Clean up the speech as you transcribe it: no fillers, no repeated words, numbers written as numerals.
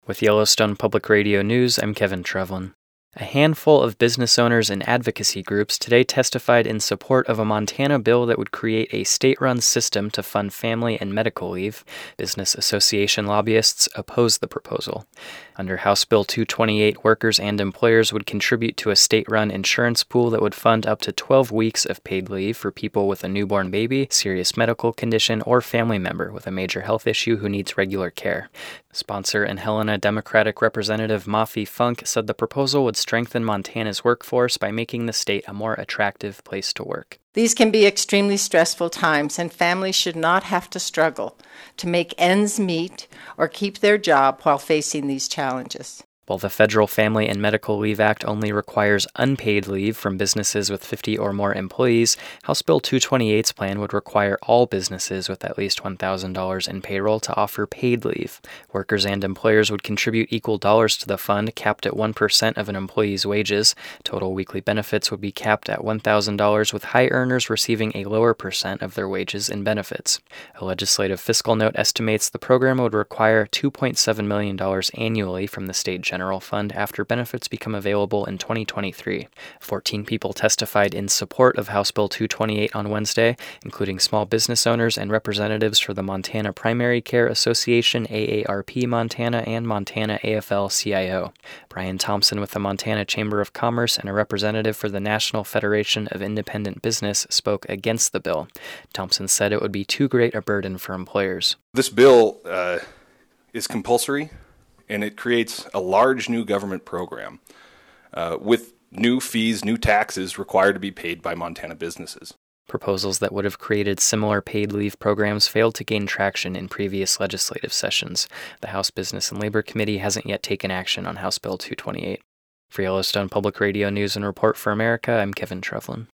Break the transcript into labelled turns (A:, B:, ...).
A: With Yellowstone Public Radio News, I'm Kevin Trevlin. A handful of business owners and advocacy groups today testified in support of a Montana bill that would create a state-run system to fund family and medical leave. Business association lobbyists opposed the proposal. Under House Bill 228, workers and employers would contribute to a state-run insurance pool that would fund up to 12 weeks of paid leave for people with a newborn baby, serious medical condition, or family member with a major health issue who needs regular care. Sponsor and Helena Democratic Representative Mafi Funk said the proposal would strengthen Montana's workforce by making the state a more attractive place to work.
B: These can be extremely stressful times, and families should not have to struggle to make ends meet or keep their job while facing these challenges.
A: While the Federal Family and Medical Leave Act only requires unpaid leave from businesses with 50 or more employees, House Bill 228's plan would require all businesses with at least $1,000 in payroll to offer paid leave. Workers and employers would contribute equal dollars to the fund, capped at 1% of an employee's wages. Total weekly benefits would be capped at $1,000, with high earners receiving a lower percent of their wages in benefits. A legislative fiscal note estimates the program would require $2.7 million annually from the state general fund after benefits become available in 2023. 14 people testified in support of House Bill 228 on Wednesday, including small business owners and representatives for the Montana Primary Care Association, AARP Montana, and Montana AFL-CIO. Brian Thompson with the Montana Chamber of Commerce and a representative for the National Federation of Independent Business spoke against the bill. Thompson said it would be too great a burden for employers.
C: This bill is compulsory, and it creates a large new government program with new fees, new taxes required to be paid by Montana businesses.
A: Proposals that would have created similar paid leave programs failed to gain traction in previous legislative sessions. The House Business and Labor Committee hasn't yet taken action on House Bill 228. For Yellowstone Public Radio News and Report for America, I'm Kevin Trevlin.